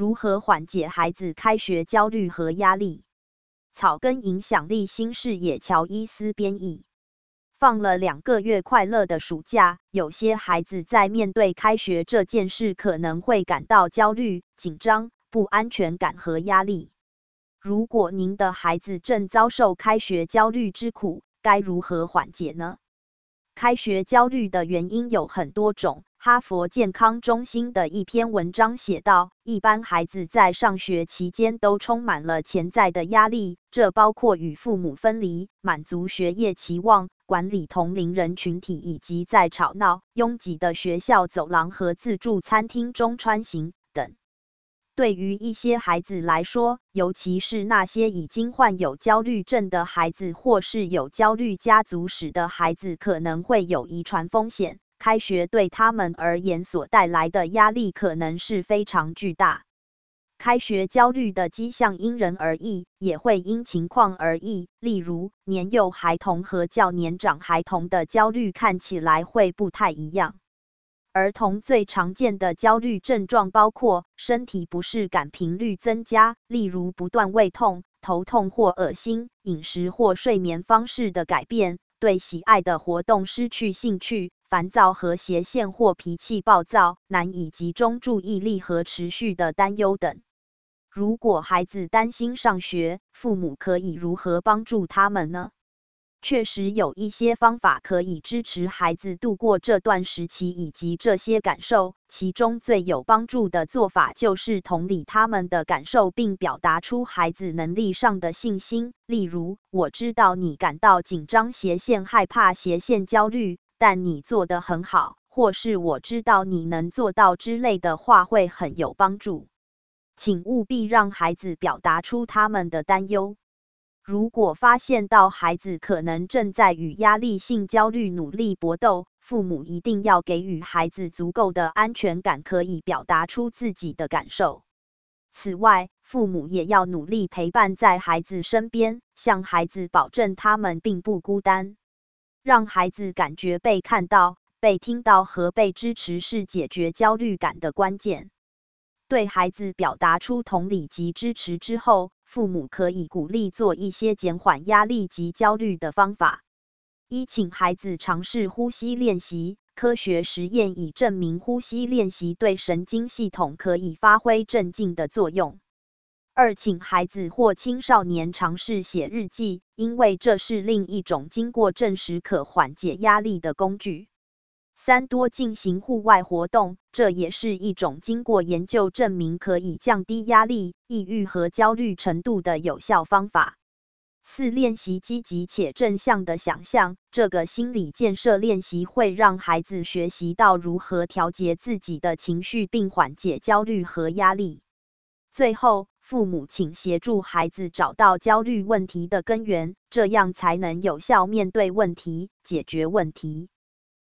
如何缓解孩子开学焦虑和压力？草根影响力新视野乔伊斯编译。放了2个月快乐的暑假，有些孩子在面对开学这件事可能会感到焦虑、紧张、不安全感和压力。如果您的孩子正遭受开学焦虑之苦，该如何缓解呢？开学焦虑的原因有很多种。哈佛健康中心的一篇文章写道，一般孩子在上学期间都充满了潜在的压力，这包括与父母分离、满足学业期望、管理同龄人群体，以及在吵闹、拥挤的学校走廊和自助餐厅中穿行等。对于一些孩子来说，尤其是那些已经患有焦虑症的孩子或是有焦虑家族史的孩子，可能会有遗传风险。开学对他们而言所带来的压力可能是非常巨大。开学焦虑的迹象因人而异，也会因情况而异。例如，年幼孩童和较年长孩童的焦虑看起来会不太一样。儿童最常见的焦虑症状包括身体不适感频率增加，例如不断胃痛、头痛或恶心；饮食或睡眠方式的改变；对喜爱的活动失去兴趣；烦躁和斜线或脾气暴躁；难以集中注意力和持续的担忧等。如果孩子担心上学，父母可以如何帮助他们呢？确实有一些方法可以支持孩子度过这段时期以及这些感受，其中最有帮助的做法就是同理他们的感受，并表达出孩子能力上的信心。例如，我知道你感到紧张斜线害怕斜线焦虑，但你做得很好，或是我知道你能做到之类的话会很有帮助。请务必让孩子表达出他们的担忧。如果发现到孩子可能正在与压力性焦虑努力搏斗，父母一定要给予孩子足够的安全感，可以表达出自己的感受。此外，父母也要努力陪伴在孩子身边，向孩子保证他们并不孤单。让孩子感觉被看到、被听到和被支持是解决焦虑感的关键。对孩子表达出同理及支持之后，父母可以鼓励做一些减缓压力及焦虑的方法。一、请孩子尝试呼吸练习。科学实验已证明呼吸练习对神经系统可以发挥镇静的作用。二、请孩子或青少年尝试写日记，因为这是另一种经过证实可缓解压力的工具。三、多进行户外活动，这也是一种经过研究证明可以降低压力、抑郁和焦虑程度的有效方法。四、练习积极且正向的想象，这个心理建设练习会让孩子学习到如何调节自己的情绪并缓解焦虑和压力。最后，父母请协助孩子找到焦虑问题的根源，这样才能有效面对问题、解决问题。